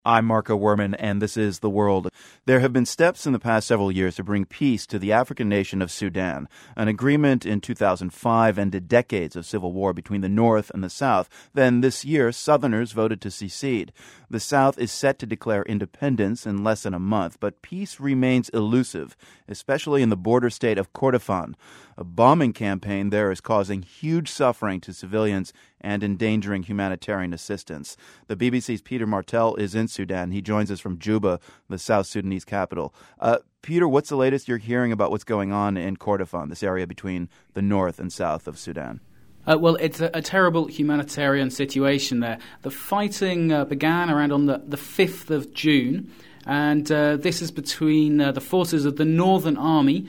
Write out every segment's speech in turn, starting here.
I'm Marco Werman, and this is The World. There have been steps in the past several years to bring peace to the African nation of Sudan. An agreement in 2005 ended decades of civil war between the North and the South. Then this year, Southerners voted to secede. The South is set to declare independence in less than a month, but peace remains elusive, especially in the border state of Kordofan. A bombing campaign there is causing huge suffering to civilians and endangering humanitarian assistance. The BBC's Peter Martell is in Sudan. He joins us from Juba, the South Sudanese capital. Peter, what's the latest you're hearing about what's going on in Kordofan, this area between the north and south of Sudan? Well, it's a terrible humanitarian situation there. The fighting began around on the 5th of June, and this is between the forces of the Northern Army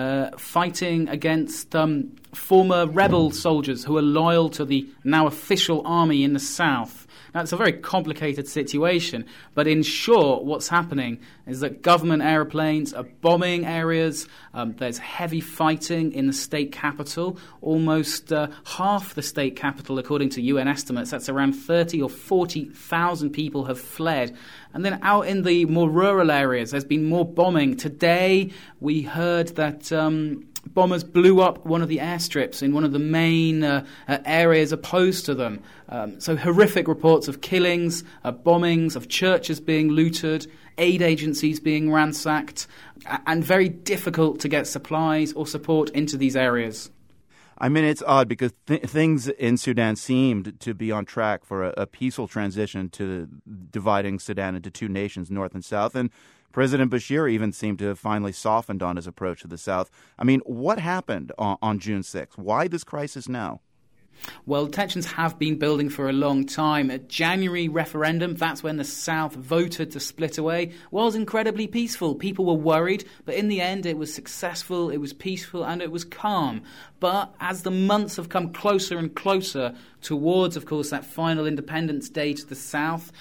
fighting against former rebel soldiers who are loyal to the now official army in the south. Now, it's a very complicated situation, but in short, what's happening is that government aeroplanes are bombing areas. There's heavy fighting in the state capital. Almost half the state capital, according to UN estimates, that's around 30 or 40,000 people have fled. And then out in the more rural areas, there's been more bombing. Today, we heard that bombers blew up one of the airstrips in one of the main areas opposed to them. So horrific reports of killings, bombings, of churches being looted, aid agencies being ransacked, and very difficult to get supplies or support into these areas. I mean, it's odd because things in Sudan seemed to be on track for a peaceful transition to dividing Sudan into two nations, North and South, and President Bashir even seemed to have finally softened on his approach to the South. I mean, what happened on June 6th? Why this crisis now? Well, tensions have been building for a long time. A January referendum, that's when the South voted to split away, was incredibly peaceful. People were worried, but in the end it was successful, it was peaceful, and it was calm. But as the months have come closer and closer towards, of course, that final independence day to the South,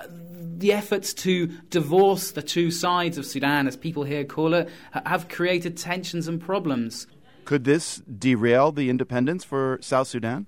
the efforts to divorce the two sides of Sudan, as people here call it, have created tensions and problems. Could this derail the independence for South Sudan?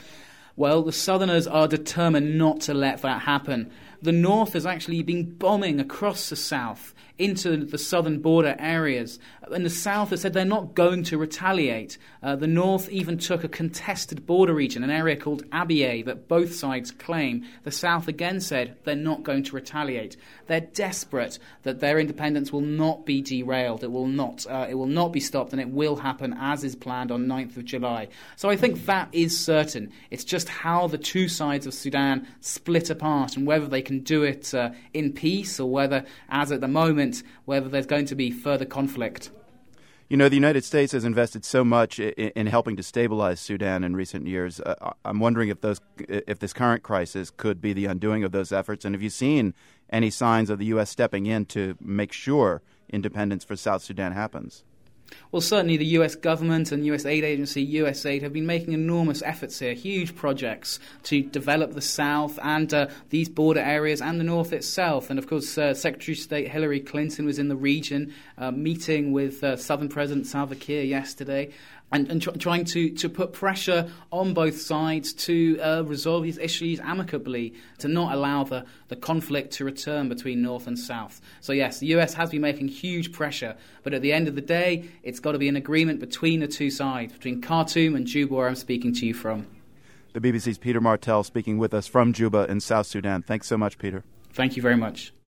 Well, the Southerners are determined not to let that happen. The North has actually been bombing across the South into the southern border areas. And the South has said they're not going to retaliate. The North even took a contested border region, an area called Abyei, that both sides claim. The South again said they're not going to retaliate. They're desperate that their independence will not be derailed. It will not be stopped, and it will happen as is planned on 9th of July. So I think that is certain. It's just how the two sides of Sudan split apart and whether they can do it in peace or whether, as at the moment, whether there's going to be further conflict. You know, the United States has invested so much in helping to stabilize Sudan in recent years. I'm wondering if this current crisis could be the undoing of those efforts, and have you seen any signs of the U.S. stepping in to make sure independence for South Sudan happens? Well, certainly the US government and US aid agency USAID have been making enormous efforts here, huge projects to develop the South and these border areas and the North itself. And of course, Secretary of State Hillary Clinton was in the region meeting with Southern President Salva Kiir yesterday and trying to put pressure on both sides to resolve these issues amicably, to not allow the conflict to return between North and South. So yes, the US has been making huge pressure, but at the end of the day, it's got to be an agreement between the two sides, between Khartoum and Juba, where I'm speaking to you from. The BBC's Peter Martell speaking with us from Juba in South Sudan. Thanks so much, Peter. Thank you very much.